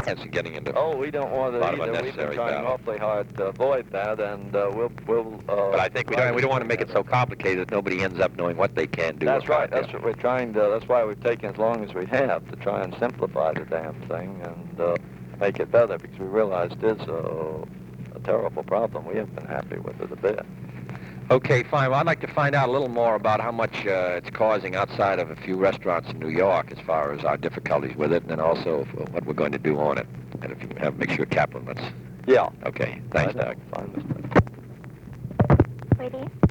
chance of getting into Oh, we don't want to lot of either. We've been unnecessary trying battle. awfully hard to avoid that, and we'll. But I think we don't want to make it so complicated that nobody ends up knowing what they can do. That's right. That's it. what we're trying to. That's why we've taken as long as we have to try and simplify the damn thing and make it better, because we realize it is a terrible problem. We haven't been happy with it a bit. Okay, fine. Well, I'd like to find out a little more about how much it's causing outside of a few restaurants in New York as far as our difficulties with it, and then also what we're going to do on it. And if you can make sure Kaplan lets... Yeah. Okay. Thanks, Doug. Fine, Mr. Ready?